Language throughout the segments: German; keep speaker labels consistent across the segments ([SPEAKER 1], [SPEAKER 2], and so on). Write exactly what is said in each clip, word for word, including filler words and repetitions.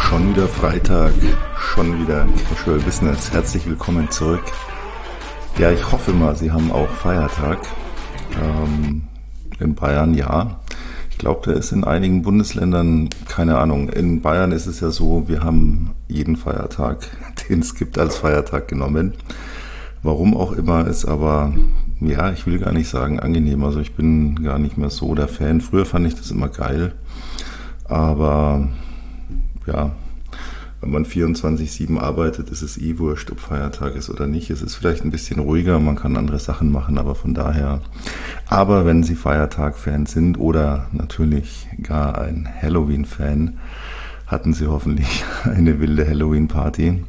[SPEAKER 1] Schon wieder Freitag, schon wieder Casual Business. Herzlich willkommen zurück. Ja, ich hoffe mal, Sie haben auch Feiertag. Ähm, in Bayern ja. Ich glaube, der ist in einigen Bundesländern, keine Ahnung. In Bayern ist es ja so, wir haben jeden Feiertag, den es gibt, als Feiertag genommen. Warum auch immer, ist aber, ja, ich will gar nicht sagen angenehm. Also ich bin gar nicht mehr so der Fan. Früher fand ich das immer geil. Aber ja, wenn man vierundzwanzig sieben arbeitet, ist es eh wurscht, ob Feiertag ist oder nicht. Es ist vielleicht ein bisschen ruhiger, man kann andere Sachen machen, aber von daher. Aber wenn Sie Feiertag-Fan sind oder natürlich gar ein Halloween-Fan, hatten Sie hoffentlich eine wilde Halloween-Party.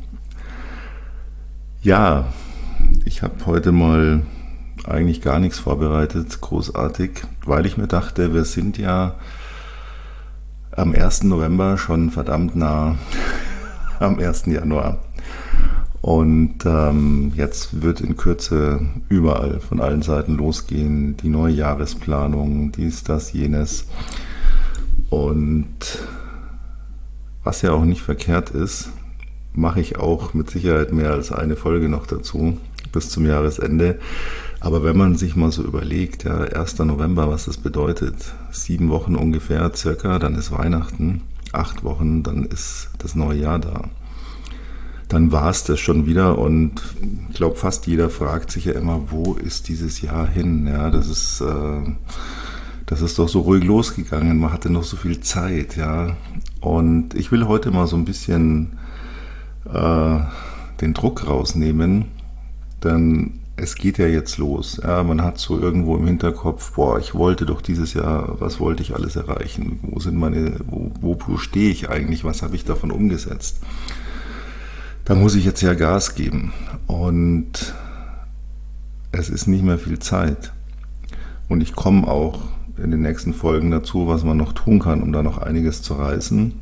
[SPEAKER 1] Ja, ich habe heute mal eigentlich gar nichts vorbereitet, großartig, weil ich mir dachte, wir sind ja am ersten November schon verdammt nah am ersten Januar. Und ähm, jetzt wird in Kürze überall von allen Seiten losgehen, die neue Jahresplanung, dies, das, jenes. Und was ja auch nicht verkehrt ist, mache ich auch mit Sicherheit mehr als eine Folge noch dazu, bis zum Jahresende. Aber wenn man sich mal so überlegt, ja, ersten November, was das bedeutet, sieben Wochen ungefähr, circa, dann ist Weihnachten, acht Wochen, dann ist das neue Jahr da. Dann war es das schon wieder und ich glaube, fast jeder fragt sich ja immer, wo ist dieses Jahr hin? Ja, das ist, äh, das ist doch so ruhig losgegangen, man hatte noch so viel Zeit, ja. Und ich will heute mal so ein bisschen äh, den Druck rausnehmen, denn es geht ja jetzt los. Ja, man hat so irgendwo im Hinterkopf, boah, ich wollte doch dieses Jahr, was wollte ich alles erreichen? Wo sind meine, wo, wo, wo stehe ich eigentlich? Was habe ich davon umgesetzt? Da muss ich jetzt ja Gas geben. Und es ist nicht mehr viel Zeit. Und ich komme auch in den nächsten Folgen dazu, was man noch tun kann, um da noch einiges zu reißen.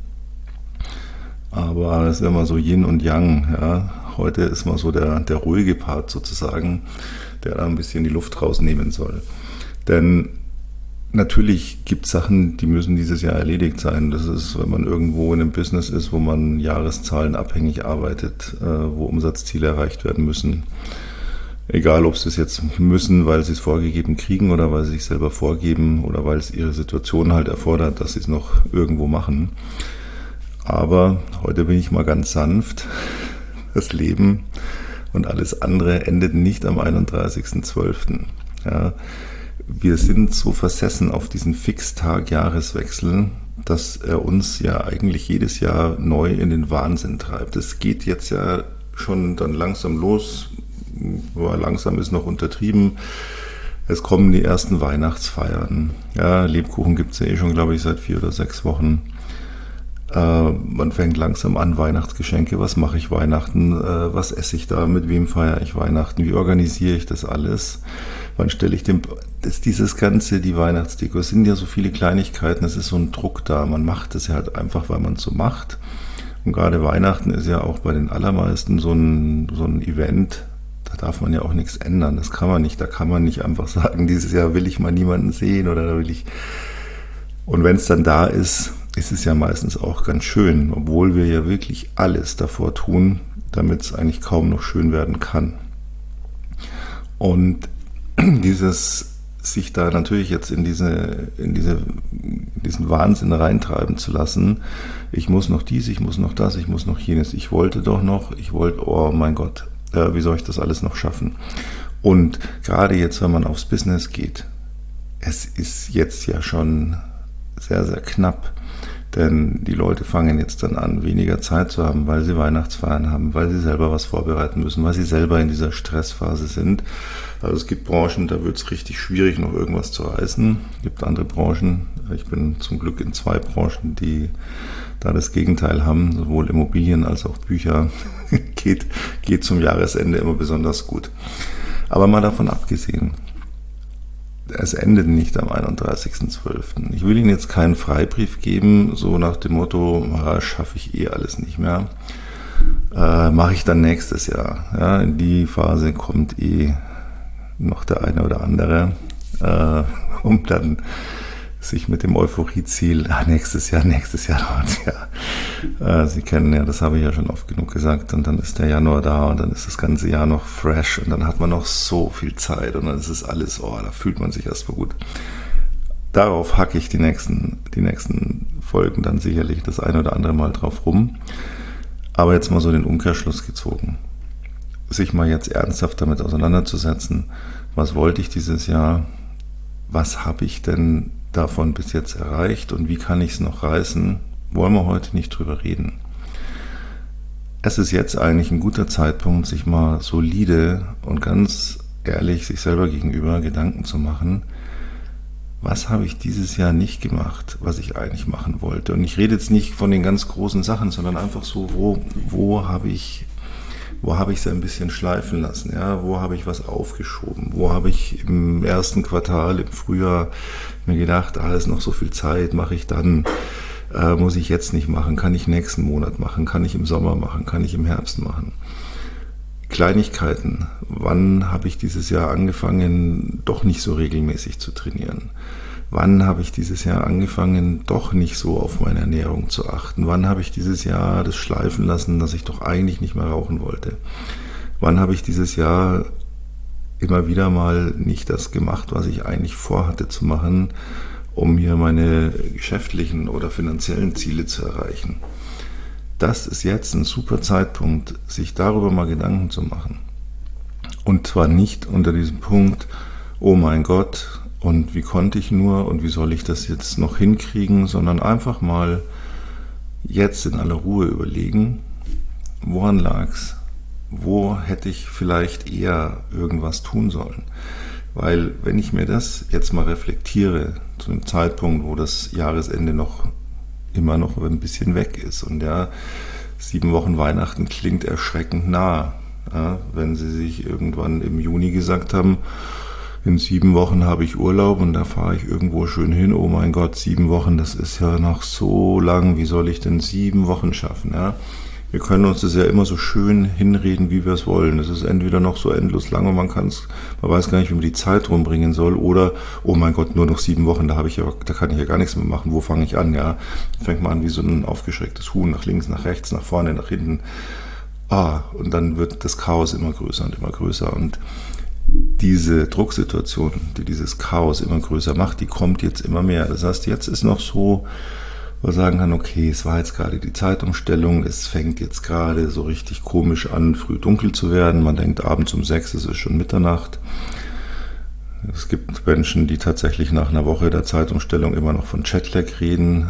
[SPEAKER 1] Aber es ist immer so Yin und Yang, ja. Heute ist mal so der, der ruhige Part sozusagen, der da ein bisschen die Luft rausnehmen soll. Denn natürlich gibt es Sachen, die müssen dieses Jahr erledigt sein. Das ist, wenn man irgendwo in einem Business ist, wo man Jahreszahlen abhängig arbeitet, äh, wo Umsatzziele erreicht werden müssen. Egal, ob sie es jetzt müssen, weil sie es vorgegeben kriegen oder weil sie sich selber vorgeben oder weil es ihre Situation halt erfordert, dass sie es noch irgendwo machen. Aber heute bin ich mal ganz sanft. Das Leben und alles andere endet nicht am einunddreißigsten zwölften Ja, wir sind so versessen auf diesen Fixtag Jahreswechsel, dass er uns ja eigentlich jedes Jahr neu in den Wahnsinn treibt. Es geht jetzt ja schon dann langsam los, aber langsam ist noch untertrieben. Es kommen die ersten Weihnachtsfeiern. Ja, Lebkuchen gibt es ja eh schon, glaube ich, seit vier oder sechs Wochen. Uh, man fängt langsam an, Weihnachtsgeschenke, was mache ich Weihnachten, uh, was esse ich da, mit wem feiere ich Weihnachten, wie organisiere ich das alles, wann stelle ich den, das, dieses Ganze, die Weihnachtsdeko, es sind ja so viele Kleinigkeiten, es ist so ein Druck da, man macht es ja halt einfach, weil man es so macht und gerade Weihnachten ist ja auch bei den allermeisten so ein, so ein Event, da darf man ja auch nichts ändern, das kann man nicht, da kann man nicht einfach sagen, dieses Jahr will ich mal niemanden sehen oder da will ich, und wenn es dann da ist, ist es ja meistens auch ganz schön, obwohl wir ja wirklich alles davor tun, damit es eigentlich kaum noch schön werden kann. Und dieses sich da natürlich jetzt in diese, in diese, in diesen Wahnsinn reintreiben zu lassen, ich muss noch dies, ich muss noch das, ich muss noch jenes, ich wollte doch noch, ich wollte, oh mein Gott, äh, wie soll ich das alles noch schaffen? Und gerade jetzt, wenn man aufs Business geht, es ist jetzt ja schon sehr, sehr knapp. Denn die Leute fangen jetzt dann an, weniger Zeit zu haben, weil sie Weihnachtsfeiern haben, weil sie selber was vorbereiten müssen, weil sie selber in dieser Stressphase sind. Also es gibt Branchen, da wird es richtig schwierig, noch irgendwas zu reißen. Es gibt andere Branchen, ich bin zum Glück in zwei Branchen, die da das Gegenteil haben, sowohl Immobilien als auch Bücher, geht, geht zum Jahresende immer besonders gut. Aber mal davon abgesehen, es endet nicht am einunddreißigsten zwölften Ich will Ihnen jetzt keinen Freibrief geben, so nach dem Motto, ja, schaffe ich eh alles nicht mehr. Äh, mache ich dann nächstes Jahr. Ja, in die Phase kommt eh noch der eine oder andere, äh, um dann sich mit dem Euphorieziel, ah, nächstes Jahr, nächstes Jahr, ja, Äh, Sie kennen ja, das habe ich ja schon oft genug gesagt. Und dann ist der Januar da und dann ist das ganze Jahr noch fresh und dann hat man noch so viel Zeit und dann ist es alles, oh, da fühlt man sich erstmal gut. Darauf hacke ich die nächsten, die nächsten Folgen dann sicherlich das ein oder andere Mal drauf rum. Aber jetzt mal so den Umkehrschluss gezogen. Sich mal jetzt ernsthaft damit auseinanderzusetzen, was wollte ich dieses Jahr, was habe ich denn davon bis jetzt erreicht und wie kann ich es noch reißen, wollen wir heute nicht drüber reden. Es ist jetzt eigentlich ein guter Zeitpunkt, sich mal solide und ganz ehrlich sich selber gegenüber Gedanken zu machen, was habe ich dieses Jahr nicht gemacht, was ich eigentlich machen wollte. Und ich rede jetzt nicht von den ganz großen Sachen, sondern einfach so, wo, wo habe ich Wo habe ich es ein bisschen schleifen lassen? Ja, wo habe ich was aufgeschoben? Wo habe ich im ersten Quartal, im Frühjahr mir gedacht, ah, ist noch so viel Zeit, mache ich dann, äh, muss ich jetzt nicht machen, kann ich nächsten Monat machen, kann ich im Sommer machen, kann ich im Herbst machen. Kleinigkeiten. Wann habe ich dieses Jahr angefangen, doch nicht so regelmäßig zu trainieren? Wann habe ich dieses Jahr angefangen, doch nicht so auf meine Ernährung zu achten? Wann habe ich dieses Jahr das schleifen lassen, dass ich doch eigentlich nicht mehr rauchen wollte? Wann habe ich dieses Jahr immer wieder mal nicht das gemacht, was ich eigentlich vorhatte zu machen, um hier meine geschäftlichen oder finanziellen Ziele zu erreichen? Das ist jetzt ein super Zeitpunkt, sich darüber mal Gedanken zu machen. Und zwar nicht unter diesem Punkt, oh mein Gott, und wie konnte ich nur und wie soll ich das jetzt noch hinkriegen, sondern einfach mal jetzt in aller Ruhe überlegen, woran lag's? Wo hätte ich vielleicht eher irgendwas tun sollen? Weil wenn ich mir das jetzt mal reflektiere, zu einem Zeitpunkt, wo das Jahresende noch immer noch ein bisschen weg ist und ja, sieben Wochen Weihnachten klingt erschreckend nah, ja, wenn Sie sich irgendwann im Juni gesagt haben, in sieben Wochen habe ich Urlaub und da fahre ich irgendwo schön hin. Oh mein Gott, sieben Wochen, das ist ja noch so lang. Wie soll ich denn sieben Wochen schaffen? Ja? Wir können uns das ja immer so schön hinreden, wie wir es wollen. Es ist entweder noch so endlos lang und man kann es, man weiß gar nicht, wie man die Zeit rumbringen soll. Oder, oh mein Gott, nur noch sieben Wochen, da habe ich ja, da kann ich ja gar nichts mehr machen. Wo fange ich an? Ja, fängt man an wie so ein aufgeschrecktes Huhn, nach links, nach rechts, nach vorne, nach hinten. Ah, und dann wird das Chaos immer größer und immer größer und diese Drucksituation, die dieses Chaos immer größer macht, die kommt jetzt immer mehr. Das heißt, jetzt ist noch so, wo man sagen kann, okay, es war jetzt gerade die Zeitumstellung, es fängt jetzt gerade so richtig komisch an, früh dunkel zu werden. Man denkt, abends um sechs ist es schon Mitternacht. Es gibt Menschen, die tatsächlich nach einer Woche der Zeitumstellung immer noch von Jetlag reden.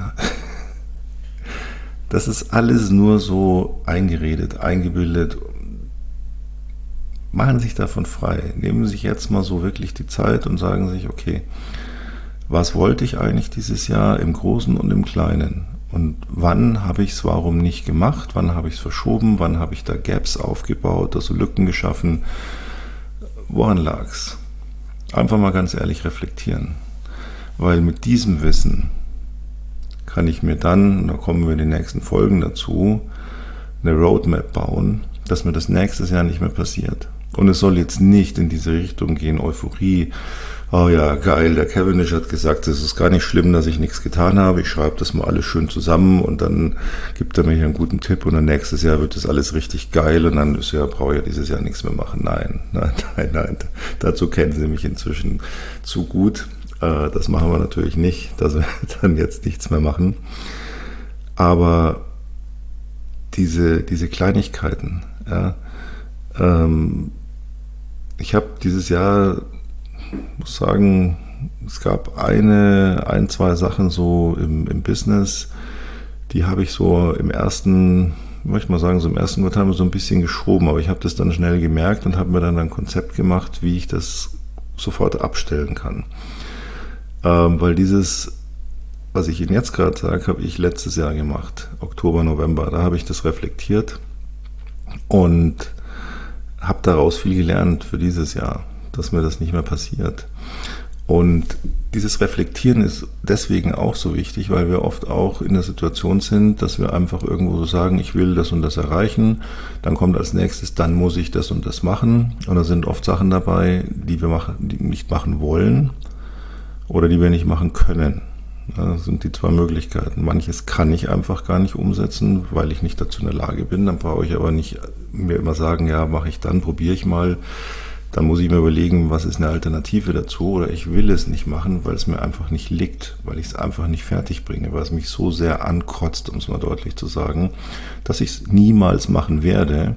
[SPEAKER 1] Das ist alles nur so eingeredet, eingebildet. Machen Sie sich davon frei. Nehmen Sie sich jetzt mal so wirklich die Zeit und sagen sich, okay, was wollte ich eigentlich dieses Jahr im Großen und im Kleinen? Und wann habe ich es warum nicht gemacht? Wann habe ich es verschoben? Wann habe ich da Gaps aufgebaut, also Lücken geschaffen? Woran lag es? Einfach mal ganz ehrlich reflektieren. Weil mit diesem Wissen kann ich mir dann, da kommen wir in den nächsten Folgen dazu, eine Roadmap bauen, dass mir das nächstes Jahr nicht mehr passiert. Und es soll jetzt nicht in diese Richtung gehen, Euphorie. Oh ja, geil, der Cavendish hat gesagt, es ist gar nicht schlimm, dass ich nichts getan habe. Ich schreibe das mal alles schön zusammen und dann gibt er mir hier einen guten Tipp und dann nächstes Jahr wird das alles richtig geil und dann ist ja, brauche ich ja dieses Jahr nichts mehr machen. Nein, nein, nein, nein. Dazu kennen Sie mich inzwischen zu gut. Das machen wir natürlich nicht, dass wir dann jetzt nichts mehr machen. Aber diese, diese Kleinigkeiten, ja, ähm, ich habe dieses Jahr, muss sagen, es gab eine, ein, zwei Sachen so im, im Business, die habe ich so im ersten, möchte ich mal sagen, so im ersten Quartal so ein bisschen geschoben, aber ich habe das dann schnell gemerkt und habe mir dann ein Konzept gemacht, wie ich das sofort abstellen kann. Ähm, weil dieses, was ich Ihnen jetzt gerade sage, habe ich letztes Jahr gemacht, Oktober, November, da habe ich das reflektiert und habe daraus viel gelernt für dieses Jahr, dass mir das nicht mehr passiert. Und dieses Reflektieren ist deswegen auch so wichtig, weil wir oft auch in der Situation sind, dass wir einfach irgendwo so sagen, ich will das und das erreichen, dann kommt als nächstes, dann muss ich das und das machen. Und da sind oft Sachen dabei, die wir machen, die nicht machen wollen oder die wir nicht machen können. Das sind die zwei Möglichkeiten. Manches kann ich einfach gar nicht umsetzen, weil ich nicht dazu in der Lage bin. Dann brauche ich aber nicht mir immer sagen, ja, mache ich dann, probiere ich mal. Dann muss ich mir überlegen, was ist eine Alternative dazu, oder ich will es nicht machen, weil es mir einfach nicht liegt, weil ich es einfach nicht fertig bringe, weil es mich so sehr ankotzt, um es mal deutlich zu sagen, dass ich es niemals machen werde.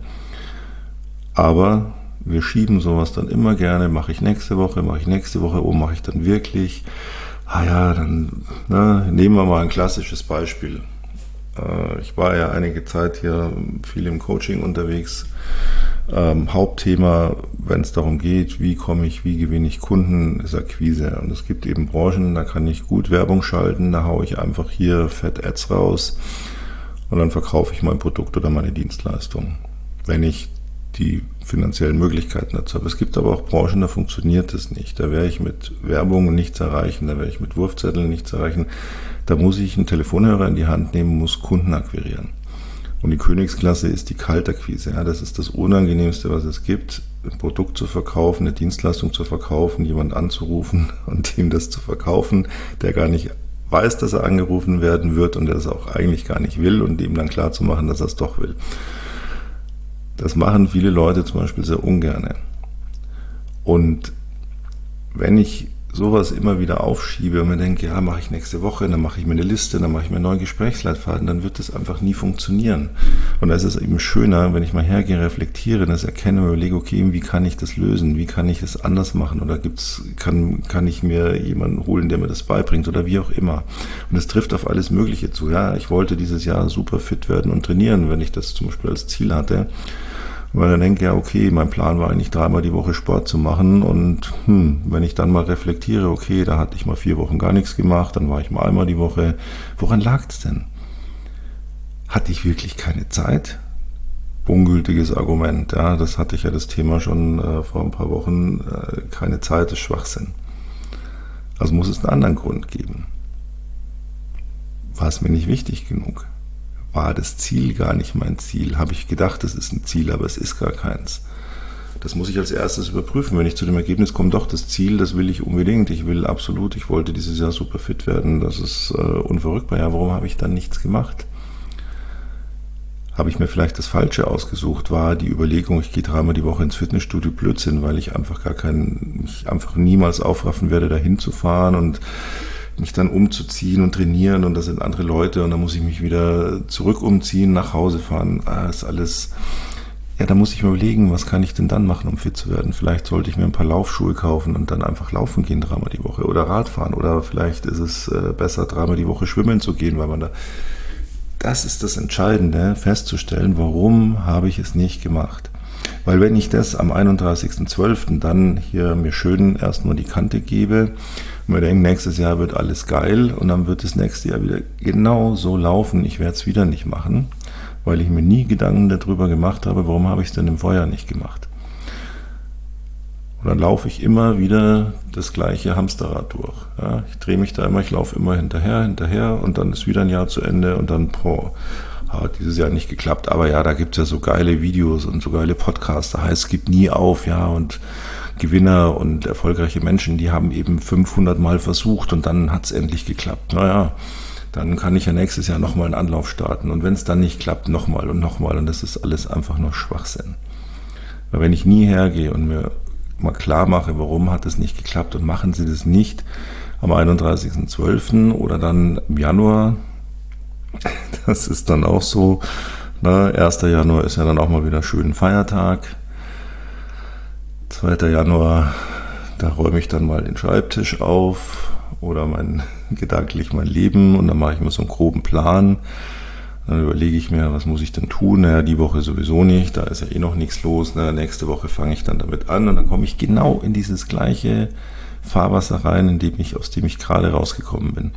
[SPEAKER 1] Aber wir schieben sowas dann immer gerne, mache ich nächste Woche, mache ich nächste Woche, oh, mache ich dann wirklich. Ah ja, dann na, nehmen wir mal ein klassisches Beispiel. Äh, ich war ja einige Zeit hier viel im Coaching unterwegs. Ähm, Hauptthema, wenn es darum geht, wie komme ich, wie gewinne ich Kunden, ist Akquise. Und es gibt eben Branchen, da kann ich gut Werbung schalten, da haue ich einfach hier Fett Ads raus und dann verkaufe ich mein Produkt oder meine Dienstleistung, wenn ich die finanziellen Möglichkeiten dazu habe. Es gibt aber auch Branchen, da funktioniert es nicht. Da werde ich mit Werbung nichts erreichen, da werde ich mit Wurfzetteln nichts erreichen. Da muss ich einen Telefonhörer in die Hand nehmen, muss Kunden akquirieren. Und die Königsklasse ist die Kaltakquise. Ja, das ist das Unangenehmste, was es gibt, ein Produkt zu verkaufen, eine Dienstleistung zu verkaufen, jemanden anzurufen und ihm das zu verkaufen, der gar nicht weiß, dass er angerufen werden wird und der es auch eigentlich gar nicht will, und ihm dann klar zu machen, dass er es doch will. Das machen viele Leute zum Beispiel sehr ungerne. Und wenn ich sowas immer wieder aufschiebe und mir denke, ja, mache ich nächste Woche, dann mache ich mir eine Liste, dann mache ich mir einen neuen Gesprächsleitfaden, dann wird das einfach nie funktionieren. Und da ist es eben schöner, wenn ich mal hergehe, reflektiere, das erkenne und überlege, okay, wie kann ich das lösen, wie kann ich es anders machen, oder gibt's, kann, kann ich mir jemanden holen, der mir das beibringt, oder wie auch immer. Und es trifft auf alles Mögliche zu. Ja, ich wollte dieses Jahr super fit werden und trainieren, wenn ich das zum Beispiel als Ziel hatte. Weil dann denke ich, ja, okay, mein Plan war eigentlich dreimal die Woche Sport zu machen, und hm, wenn ich dann mal reflektiere, okay, da hatte ich mal vier Wochen gar nichts gemacht, dann war ich mal einmal die Woche. Woran lag es denn? Hatte ich wirklich keine Zeit? Ungültiges Argument, ja, das hatte ich ja das Thema schon äh, vor ein paar Wochen, äh, keine Zeit ist Schwachsinn. Also muss es einen anderen Grund geben. War es mir nicht wichtig genug? War das Ziel gar nicht mein Ziel? Habe ich gedacht, das ist ein Ziel, aber es ist gar keins. Das muss ich als erstes überprüfen. Wenn ich zu dem Ergebnis komme, doch, das Ziel, das will ich unbedingt. Ich will absolut, ich wollte dieses Jahr super fit werden. Das ist äh, unverrückbar. Ja, warum habe ich dann nichts gemacht? Habe ich mir vielleicht das Falsche ausgesucht? War die Überlegung, ich gehe dreimal die Woche ins Fitnessstudio, Blödsinn, weil ich einfach gar keinen, mich einfach niemals aufraffen werde, da hinzufahren und mich dann umzuziehen und trainieren, und das sind andere Leute, und dann muss ich mich wieder zurück umziehen, nach Hause fahren. Ah, ist alles. Ja, da muss ich mir überlegen, was kann ich denn dann machen, um fit zu werden? Vielleicht sollte ich mir ein paar Laufschuhe kaufen und dann einfach laufen gehen dreimal die Woche oder Radfahren, oder vielleicht ist es äh, besser, dreimal die Woche schwimmen zu gehen, weil man da. Das ist das Entscheidende, festzustellen, warum habe ich es nicht gemacht. Weil wenn ich das am einunddreißigsten zwölften dann hier mir schön erstmal die Kante gebe und mir denke, nächstes Jahr wird alles geil, und dann wird das nächste Jahr wieder genau so laufen, ich werde es wieder nicht machen, weil ich mir nie Gedanken darüber gemacht habe, warum habe ich es denn im Vorjahr nicht gemacht. Und dann laufe ich immer wieder das gleiche Hamsterrad durch. Ja, ich drehe mich da immer, ich laufe immer hinterher, hinterher, und dann ist wieder ein Jahr zu Ende, und dann, boah, hat dieses Jahr nicht geklappt, aber ja, da gibt es ja so geile Videos und so geile Podcasts, da heißt es, gibt nie auf, ja, und Gewinner und erfolgreiche Menschen, die haben eben fünfhundert Mal versucht und dann hat es endlich geklappt. Naja, dann kann ich ja nächstes Jahr nochmal einen Anlauf starten, und wenn es dann nicht klappt, nochmal und nochmal, und das ist alles einfach nur Schwachsinn. Weil wenn ich nie hergehe und mir mal klar mache, warum hat es nicht geklappt, und machen Sie das nicht am einunddreißigsten zwölften oder dann im Januar, das ist dann auch so, na, erster Januar ist ja dann auch mal wieder schön Feiertag, zweiter Januar, da räume ich dann mal den Schreibtisch auf oder mein, gedanklich mein Leben, und dann mache ich mir so einen groben Plan. Dann überlege ich mir, was muss ich denn tun? Naja, die Woche sowieso nicht, da ist ja eh noch nichts los. Naja, nächste Woche fange ich dann damit an, und dann komme ich genau in dieses gleiche Fahrwasser rein, in dem ich, aus dem ich gerade rausgekommen bin.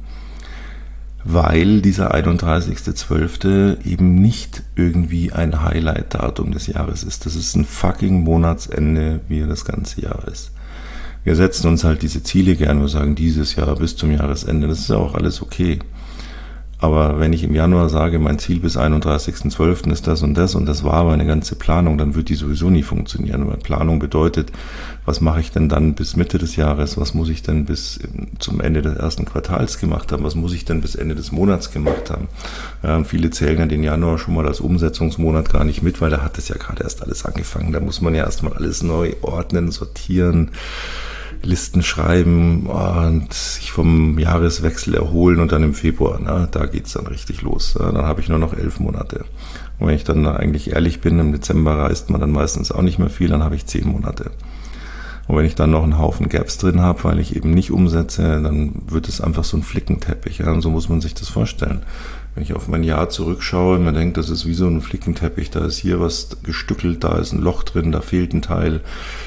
[SPEAKER 1] Weil dieser einunddreißigste zwölfte eben nicht irgendwie ein Highlight-Datum des Jahres ist. Das ist ein fucking Monatsende, wie das ganze Jahr ist. Wir setzen uns halt diese Ziele gern, wir sagen dieses Jahr bis zum Jahresende, das ist ja auch alles okay. Aber wenn ich im Januar sage, mein Ziel bis einunddreißigsten zwölften ist das und das und das war meine ganze Planung, dann wird die sowieso nie funktionieren. Weil Planung bedeutet, was mache ich denn dann bis Mitte des Jahres, was muss ich denn bis zum Ende des ersten Quartals gemacht haben, was muss ich denn bis Ende des Monats gemacht haben. Ja, und viele zählen ja den Januar schon mal als Umsetzungsmonat gar nicht mit, weil da hat es ja gerade erst alles angefangen. Da muss man ja erst mal alles neu ordnen, sortieren, Listen schreiben und sich vom Jahreswechsel erholen und dann im Februar, na, da geht's dann richtig los. Ja, dann habe ich nur noch elf Monate. Und wenn ich dann eigentlich ehrlich bin, im Dezember reist man dann meistens auch nicht mehr viel, dann habe ich zehn Monate. Und wenn ich dann noch einen Haufen Gaps drin habe, weil ich eben nicht umsetze, dann wird es einfach so ein Flickenteppich. Ja, und so muss man sich das vorstellen. Wenn ich auf mein Jahr zurückschaue und mir denke, das ist wie so ein Flickenteppich, da ist hier was gestückelt, da ist ein Loch drin, da fehlt ein Teil.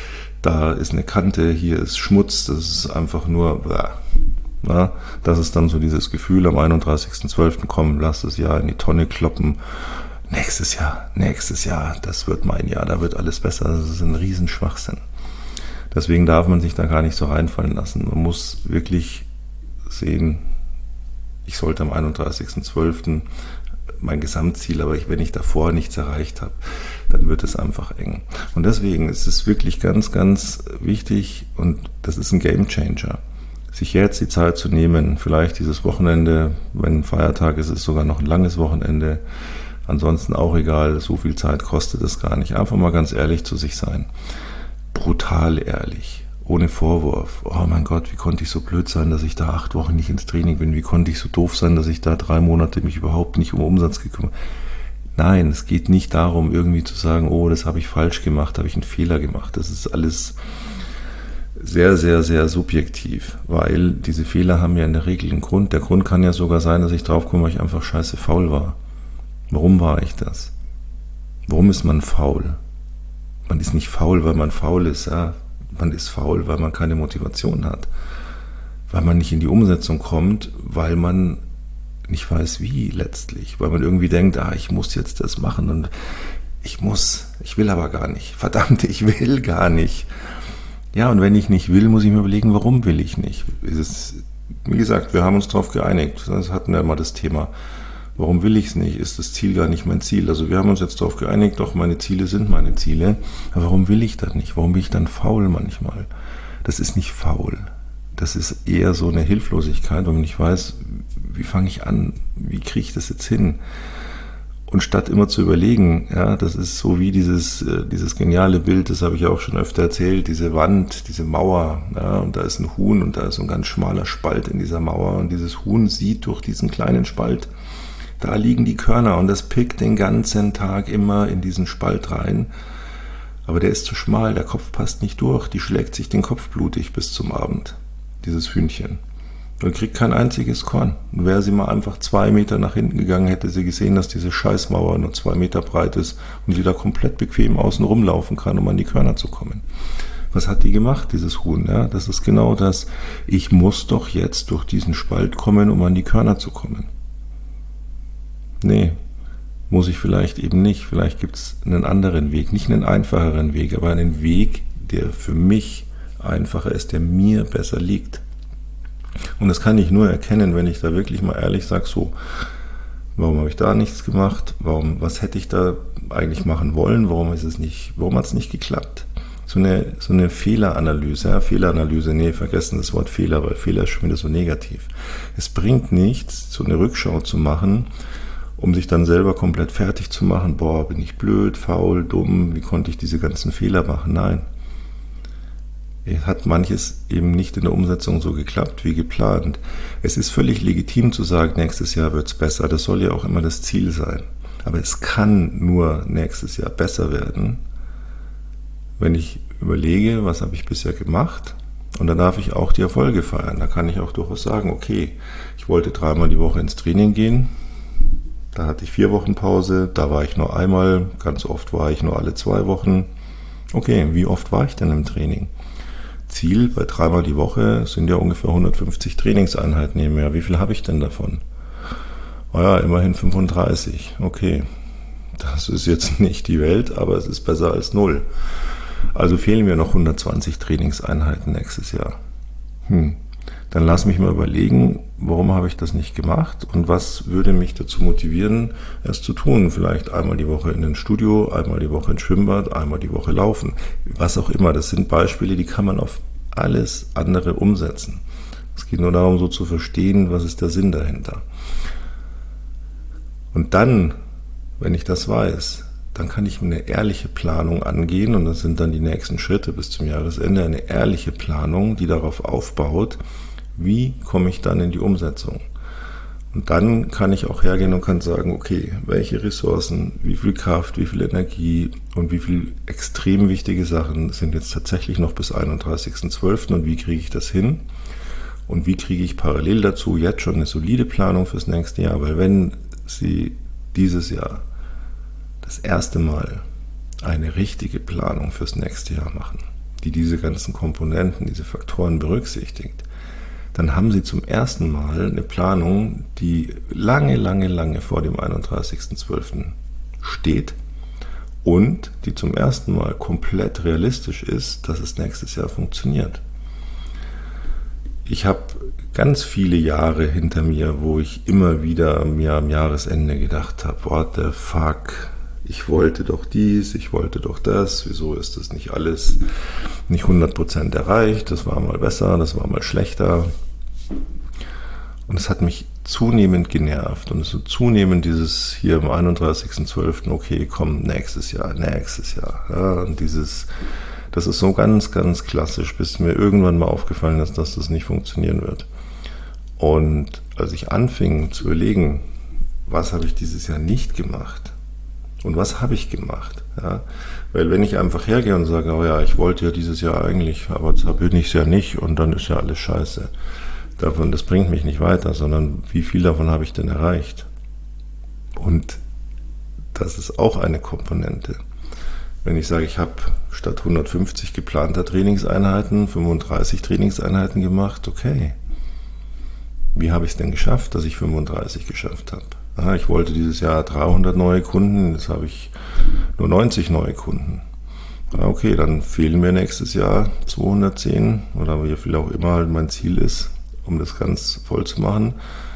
[SPEAKER 1] Da ist eine Kante, hier ist Schmutz, das ist einfach nur, ja, das ist dann so dieses Gefühl am einunddreißigsten zwölften komm, lass das Jahr in die Tonne kloppen. Nächstes Jahr, nächstes Jahr, das wird mein Jahr, da wird alles besser, das ist ein Riesenschwachsinn. Deswegen darf man sich da gar nicht so reinfallen lassen. Man muss wirklich sehen, ich sollte am einunddreißigsten zwölften mein Gesamtziel, aber ich, wenn ich davor nichts erreicht habe, dann wird es einfach eng. Und deswegen ist es wirklich ganz, ganz wichtig und das ist ein Gamechanger, sich jetzt die Zeit zu nehmen, vielleicht dieses Wochenende, wenn ein Feiertag ist, ist es sogar noch ein langes Wochenende, ansonsten auch egal, so viel Zeit kostet es gar nicht. Einfach mal ganz ehrlich zu sich sein. Brutal ehrlich. Ohne Vorwurf. Oh mein Gott, wie konnte ich so blöd sein, dass ich da acht Wochen nicht ins Training bin? Wie konnte ich so doof sein, dass ich da drei Monate mich überhaupt nicht um Umsatz gekümmert habe? Nein, es geht nicht darum, irgendwie zu sagen, oh, das habe ich falsch gemacht, habe ich einen Fehler gemacht. Das ist alles sehr, sehr, sehr subjektiv, weil diese Fehler haben ja in der Regel einen Grund. Der Grund kann ja sogar sein, dass ich draufkomme, weil ich einfach scheiße faul war. Warum war ich das? Warum ist man faul? Man ist nicht faul, weil man faul ist, ja. Man ist faul, weil man keine Motivation hat, weil man nicht in die Umsetzung kommt, weil man nicht weiß wie letztlich, weil man irgendwie denkt, ah, ich muss jetzt das machen und ich muss, ich will aber gar nicht, verdammt, ich will gar nicht. Ja, und wenn ich nicht will, muss ich mir überlegen, warum will ich nicht. Ist es, wie gesagt, wir haben uns darauf geeinigt, das hatten wir mal das Thema. Warum will ich es nicht? Ist das Ziel gar nicht mein Ziel? Also wir haben uns jetzt darauf geeinigt, doch meine Ziele sind meine Ziele. Aber warum will ich das nicht? Warum bin ich dann faul manchmal? Das ist nicht faul. Das ist eher so eine Hilflosigkeit, weil man nicht weiß, wie fange ich an? Wie kriege ich das jetzt hin? Und statt immer zu überlegen, ja, das ist so wie dieses, dieses geniale Bild, das habe ich auch schon öfter erzählt, diese Wand, diese Mauer, ja, und da ist ein Huhn und da ist so ein ganz schmaler Spalt in dieser Mauer und dieses Huhn sieht durch diesen kleinen Spalt, da liegen die Körner und das pickt den ganzen Tag immer in diesen Spalt rein. Aber der ist zu schmal, der Kopf passt nicht durch, die schlägt sich den Kopf blutig bis zum Abend, dieses Hühnchen. Und kriegt kein einziges Korn. Und wäre sie mal einfach zwei Meter nach hinten gegangen, hätte sie gesehen, dass diese Scheißmauer nur zwei Meter breit ist und sie da komplett bequem außen rumlaufen kann, um an die Körner zu kommen. Was hat die gemacht, dieses Huhn? Ja, das ist genau das. Ich muss doch jetzt durch diesen Spalt kommen, um an die Körner zu kommen. Nee, muss ich vielleicht eben nicht. Vielleicht gibt es einen anderen Weg, nicht einen einfacheren Weg, aber einen Weg, der für mich einfacher ist, der mir besser liegt. Und das kann ich nur erkennen, wenn ich da wirklich mal ehrlich sage, so, warum habe ich da nichts gemacht? Warum, was hätte ich da eigentlich machen wollen? Warum ist es nicht, warum hat es nicht geklappt? So eine, so eine Fehleranalyse, ja, Fehleranalyse, nee, vergessen das Wort Fehler, weil Fehler ist schon wieder so negativ. Es bringt nichts, so eine Rückschau zu machen, um sich dann selber komplett fertig zu machen, boah, bin ich blöd, faul, dumm, wie konnte ich diese ganzen Fehler machen? Nein. Es hat manches eben nicht in der Umsetzung so geklappt wie geplant. Es ist völlig legitim zu sagen, nächstes Jahr wird es besser, das soll ja auch immer das Ziel sein. Aber es kann nur nächstes Jahr besser werden, wenn ich überlege, was habe ich bisher gemacht, und dann darf ich auch die Erfolge feiern. Da kann ich auch durchaus sagen, okay, ich wollte dreimal die Woche ins Training gehen, da hatte ich vier Wochen Pause, da war ich nur einmal, ganz oft war ich nur alle zwei Wochen. Okay, wie oft war ich denn im Training? Ziel bei dreimal die Woche sind ja ungefähr hundertfünfzig Trainingseinheiten im Jahr. Wie viel habe ich denn davon? Oh ja, immerhin fünfunddreißig. Okay, das ist jetzt nicht die Welt, aber es ist besser als null. Also fehlen mir noch hundertzwanzig Trainingseinheiten nächstes Jahr. Hm. dann lass mich mal überlegen, warum habe ich das nicht gemacht und was würde mich dazu motivieren, es zu tun. Vielleicht einmal die Woche in ein Studio, einmal die Woche ins Schwimmbad, einmal die Woche laufen. Was auch immer, das sind Beispiele, die kann man auf alles andere umsetzen. Es geht nur darum, so zu verstehen, was ist der Sinn dahinter. Und dann, wenn ich das weiß, dann kann ich eine ehrliche Planung angehen und das sind dann die nächsten Schritte bis zum Jahresende, eine ehrliche Planung, die darauf aufbaut, wie komme ich dann in die Umsetzung. Und dann kann ich auch hergehen und kann sagen, okay, welche Ressourcen, wie viel Kraft, wie viel Energie und wie viel extrem wichtige Sachen sind jetzt tatsächlich noch bis einunddreißigsten zwölften und wie kriege ich das hin? Und wie kriege ich parallel dazu jetzt schon eine solide Planung fürs nächste Jahr? Weil wenn Sie dieses Jahr das erste Mal eine richtige Planung fürs nächste Jahr machen, die diese ganzen Komponenten, diese Faktoren berücksichtigt, dann haben Sie zum ersten Mal eine Planung, die lange, lange, lange vor dem einunddreißigsten zwölften steht und die zum ersten Mal komplett realistisch ist, dass es nächstes Jahr funktioniert. Ich habe ganz viele Jahre hinter mir, wo ich immer wieder mir am Jahresende gedacht habe, what the fuck, ich wollte doch dies, ich wollte doch das, wieso ist das nicht alles nicht hundert Prozent erreicht, das war mal besser, das war mal schlechter. Und es hat mich zunehmend genervt und so zunehmend dieses hier am einunddreißigsten zwölften okay, komm, nächstes Jahr, nächstes Jahr. Ja, und dieses, das ist so ganz, ganz klassisch, bis mir irgendwann mal aufgefallen ist, dass das nicht funktionieren wird. Und als ich anfing zu überlegen, was habe ich dieses Jahr nicht gemacht, und was habe ich gemacht? Ja? Weil wenn ich einfach hergehe und sage, oh ja, ich wollte ja dieses Jahr eigentlich, aber jetzt bin ich es ja nicht und dann ist ja alles scheiße. Davon, das bringt mich nicht weiter, sondern wie viel davon habe ich denn erreicht? Und das ist auch eine Komponente. Wenn ich sage, ich habe statt hundertfünfzig geplanter Trainingseinheiten fünfunddreißig Trainingseinheiten gemacht, okay. Wie habe ich es denn geschafft, dass ich fünfunddreißig geschafft habe? Aha, ich wollte dieses Jahr dreihundert neue Kunden, jetzt habe ich nur neunzig neue Kunden. Ah, okay, dann fehlen mir nächstes Jahr zweihundertzehn oder wie viel auch immer halt mein Ziel ist, um das ganz voll zu machen.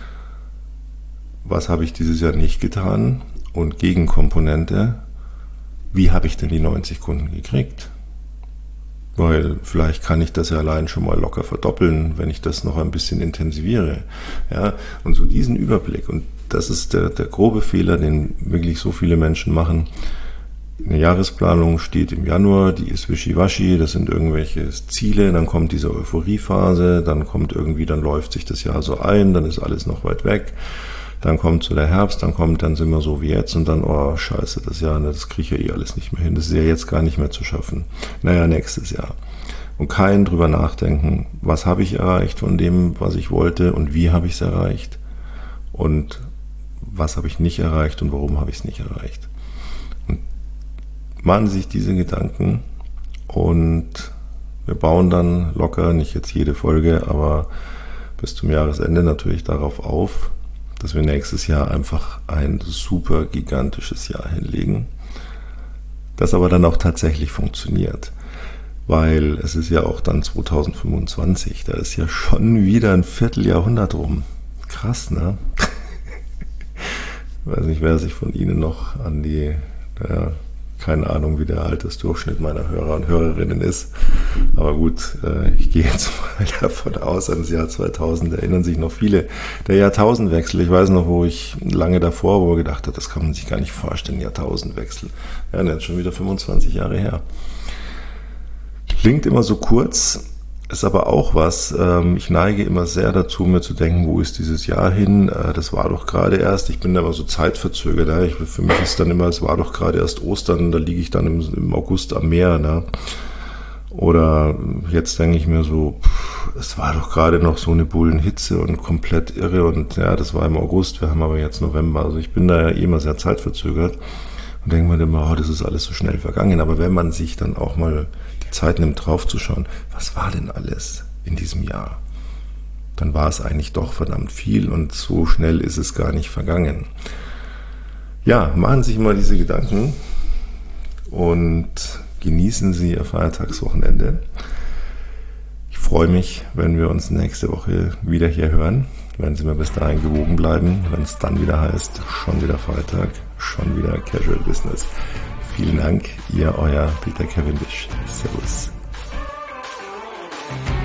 [SPEAKER 1] Was habe ich dieses Jahr nicht getan? Und Gegenkomponente, wie habe ich denn die neunzig Kunden gekriegt? Weil vielleicht kann ich das ja allein schon mal locker verdoppeln, wenn ich das noch ein bisschen intensiviere. Ja, und so diesen Überblick, und das ist der, der grobe Fehler, den wirklich so viele Menschen machen. Eine Jahresplanung steht im Januar, die ist wischiwaschi, das sind irgendwelche Ziele, dann kommt diese Euphoriephase, dann kommt irgendwie, dann läuft sich das Jahr so ein, dann ist alles noch weit weg, dann kommt so der Herbst, dann kommt, dann sind wir so wie jetzt und dann, oh scheiße, das Jahr, das kriege ich ja eh alles nicht mehr hin, das ist ja jetzt gar nicht mehr zu schaffen. Naja, nächstes Jahr. Und kein drüber nachdenken, was habe ich erreicht von dem, was ich wollte und wie habe ich es erreicht und was habe ich nicht erreicht und warum habe ich es nicht erreicht. Und machen Sie sich diese Gedanken und wir bauen dann locker, nicht jetzt jede Folge, aber bis zum Jahresende natürlich darauf auf, dass wir nächstes Jahr einfach ein super gigantisches Jahr hinlegen, das aber dann auch tatsächlich funktioniert. Weil es ist ja auch dann zweitausendfünfundzwanzig, da ist ja schon wieder ein Vierteljahrhundert rum. Krass, ne? Ich weiß nicht, wer sich von Ihnen noch an die, naja, keine Ahnung, wie der Altersdurchschnitt meiner Hörer und Hörerinnen ist. Aber gut, ich gehe jetzt mal davon aus, an das Jahr zweitausend erinnern sich noch viele. Der Jahrtausendwechsel, ich weiß noch, wo ich lange davor, wo ich gedacht habe, das kann man sich gar nicht vorstellen, Jahrtausendwechsel. Ja, das ist schon wieder fünfundzwanzig Jahre her. Klingt immer so kurz, ist aber auch was. Ich neige immer sehr dazu, mir zu denken, wo ist dieses Jahr hin? Das war doch gerade erst. Ich bin da immer so zeitverzögert. Ich, für mich ist dann immer, es war doch gerade erst Ostern, da liege ich dann im, im August am Meer. Ne? Oder jetzt denke ich mir so, pff, es war doch gerade noch so eine Bullenhitze und komplett irre. Und ja, das war im August, wir haben aber jetzt November. Also ich bin da ja eh immer sehr zeitverzögert und denke mir immer, oh, das ist alles so schnell vergangen. Aber wenn man sich dann auch mal Zeit nimmt, draufzuschauen, was war denn alles in diesem Jahr? Dann war es eigentlich doch verdammt viel und so schnell ist es gar nicht vergangen. Ja, machen Sie sich mal diese Gedanken und genießen Sie Ihr Feiertagswochenende. Ich freue mich, wenn wir uns nächste Woche wieder hier hören. Wenn Sie mir bis dahin gewogen bleiben, wenn es dann wieder heißt, schon wieder Freitag, schon wieder Casual Business. Vielen Dank, Ihr, Euer Peter Cavendish. Servus.